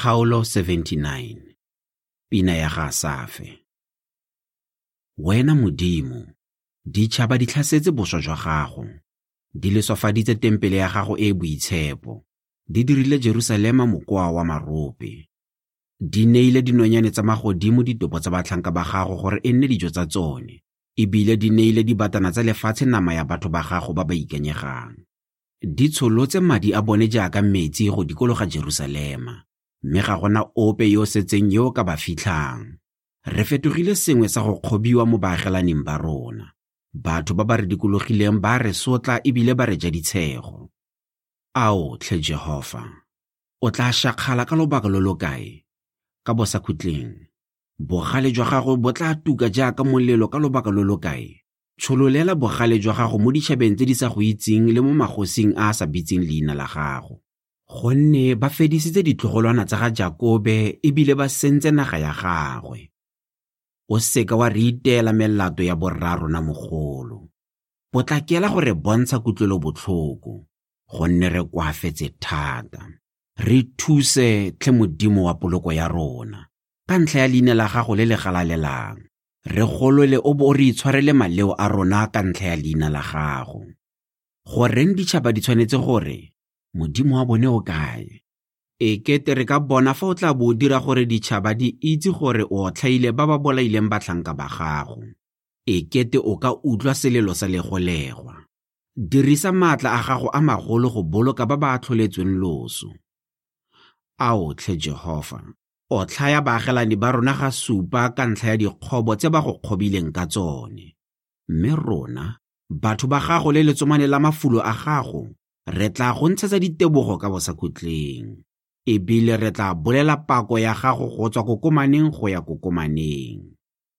Kgaolo 79. Pina ya ga Asafe. Wena Modimo, ditšhaba di tlhasetse boswa jwa gago, di leswafaditse tempele ya gago e boitshepo, di dirile Jerusalema mokoa wa marope. Di neile dinonyane tsa magodimo ditopo tsa batlhanka ba gago gore e nne dijo tsa tsone, ebile di neile dibatana tsa lefatshe nama ya batho ba gago ba ba ikanyegang. Di tsholotse madi a bone jaaka metsi go dikologa Jerusalema, mme ga gona ope yo setseng yo ka ba fitlhang. Re fetogile sengwe sa go kgobiwa mo baagelaneng ba rona. Batho ba ba re dikologileng ba re sotla ebile ba re ja ditshego. Ao, tlhe Jehova, o tla shakgala ka lobaka lo lo kae? Ka bosakhutleng, bogale jwa gago bo tla tuka jaaka molelo ka lobaka lo lo kae? Tshololela bogale jwa gago mo ditšhabeng tse di sa go itseng le mo magosing a sa bitseng leina la gago. Gonne ba fedisitse ditlogolwana tsa ga Jakobe ebile ba sentse naga ya gagwe. O seka wa re iteela melato ya borrarona mogolo. Potlakela gore bontsha kutlwelobotlhoko, gonne re koafetse thata. Re thuse tlhe Modimo wa poloko ya rona, ka ntlha ya leina la gago le le galalelang. Re golole o bo re itshwarele maleo a rona ka ntlha ya leina la gago. Goreng ditšhaba di tshwanetse gore Modimo wa bone o kae? Ekete re ka bona fa o tla bo o dira gore ditšhaba di itse gore o otlhaile ba ba bolaileng batlhanka ba gago. Ekete o ka utlwa selelo sa legolegwa. Dirisa maatla a gago a magolo go boloka ba ba tlholetsweng loso. Ao, tlhe Jehova, o tlhaya baagelani ba rona ga supa ka ntlha ya dikgobo tse ba go kgobileng ka tsone. Mme rona, batho ba gago le letsomane la mafulo a gago, re tla go ntshetsa ditebogo ka bosakhutleng, ebile re tla bolela pako ya gago go tswa kokomaneng go ya kokomaneng.